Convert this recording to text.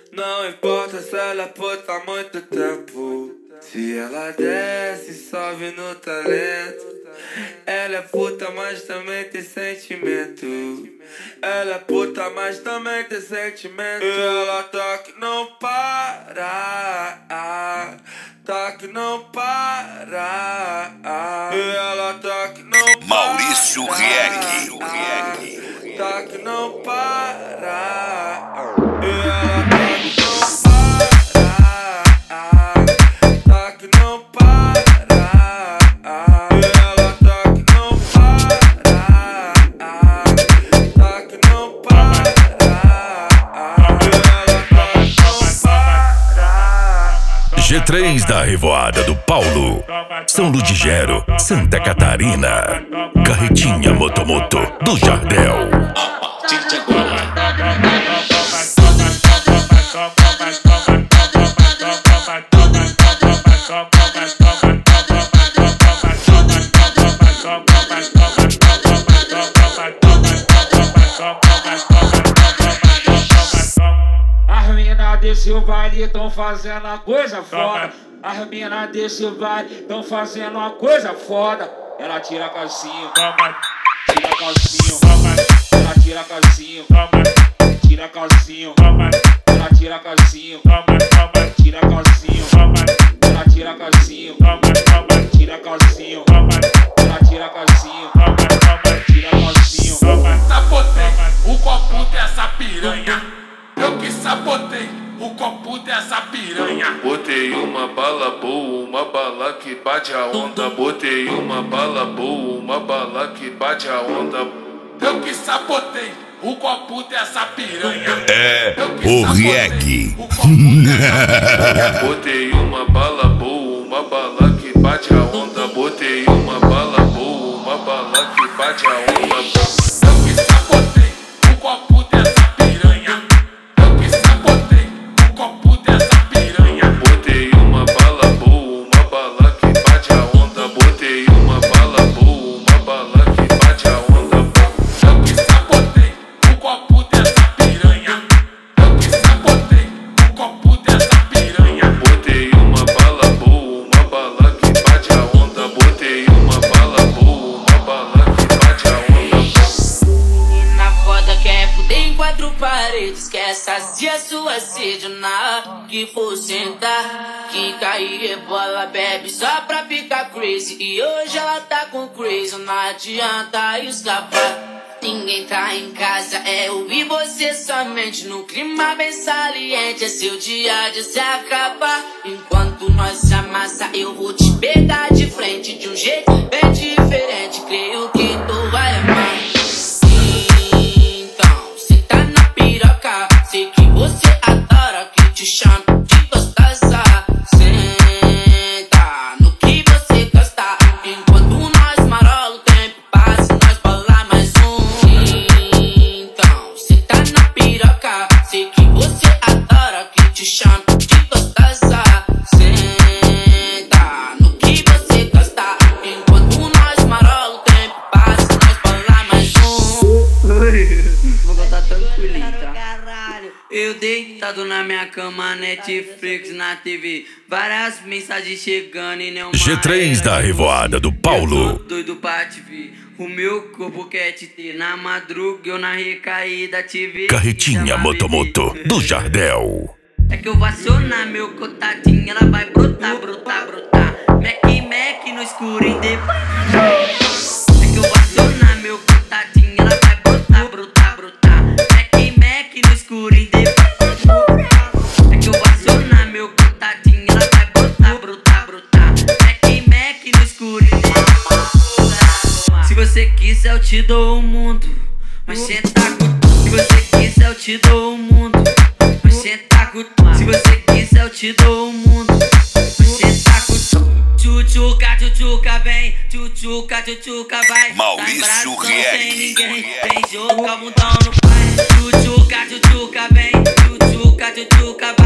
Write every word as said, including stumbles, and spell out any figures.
Não importa se ela é puta há muito tempo. Se ela desce, sobe no talento. Ela é puta, mas também tem sentimento. Ela é puta, mas também tem sentimento. E ela tá que não para, tá que não para. E ela tá que não para. Maurício Rieg. Tá que não para. E ela G três da Revoada do Paulo, São Ludgero, Santa Catarina, Carretinha Motomoto do Jardel. Desse baile tão fazendo uma coisa foda. As mina desse baile tão fazendo uma coisa foda. Ela tira calcinho, tira calcinho, ela tira calcinho, tira calcinho, ela tira calcinho, tira calcinho, ela tira calcinho, tira calcinho, ela tira calcinho, tira calcinho. Sabotei o copo dessa piranha. Eu que sabotei o copo dessa piranha. Botei uma bala boa, uma bala que bate a onda. Botei uma bala boa, uma bala que bate a onda. Eu que sabotei o copo dessa piranha. É o Rieg. Botei uma bala boa, uma bala que bate a onda. Botei uma bala boa, uma bala que bate a onda. Eu que sabotei o copo dessa piranha. Eu que sabotei o copo dessa piranha. Botei uma bala boa, uma bala que bate a onda. Botei uma bala boa, uma bala que bate a onda. Eu que sabotei o copo dessa piranha. Eu que sabotei o copo dessa piranha. Botei uma bala boa, uma bala que bate a onda. Botei uma bala boa, uma bala que bate a onda. E na foda quer fuder em quatro paredes, quer saciar sua sede na que for sentar, que cair rebola, bebe só pra ficar crazy. E hoje ela tá com crazy, não adianta escapar. Ninguém tá em casa, é eu e você somente. No clima bem saliente, é seu dia de se acabar. Enquanto nós se amassa, eu vou te pegar de frente de um jeito bem diferente. Creio que tu vai amar. Então, cê tá na piroca, sei que você adora que te chame de gostosa. Senta no que você gosta, enquanto nós marola o tempo passa, nós bola mais um. Então, cê tá na piroca, sei que você adora que te chame de gostosa. Senta no que você gosta, enquanto nós marola o tempo passa, nós bola mais um. Vou contar tranquilinho, tá? Eu deitado na minha cama, Netflix na T V, várias mensagens chegando e nenhuma. G três da Revoada do Paulo. Eu tô doido pra te ver, o meu corpo quer te ter. Na madruga eu na recaída te ver. Carretinha Motomoto do Jardel. É que eu vou acionar meu contatinho, ela vai brotar, brotar, brotar. Mac, Mac no escuro e depois. É que eu vou acionar meu contatinho, ela vai brotar, brotar, brotar. Mac, Mac no escuro e depois. É que eu vou acionar meu contatinho, ela vai brotar, brotar, brotar. Mac, Mac no escuro e depois. Se você quiser eu te dou o mundo, mas cê tá com... Se você quiser eu te dou o mundo, mas cê tá com... Se você quiser eu te dou o mundo, mas cê tá com... Tchutchuca, tchutchuca, vem, tchutchuca, tchutchuca, vai. Maurício Tá em braço, não tem Rieg. ninguém, vem jogar o mundão no pai. Tchutchuca, tchutchuca, vem, tchutchuca, tchutchuca,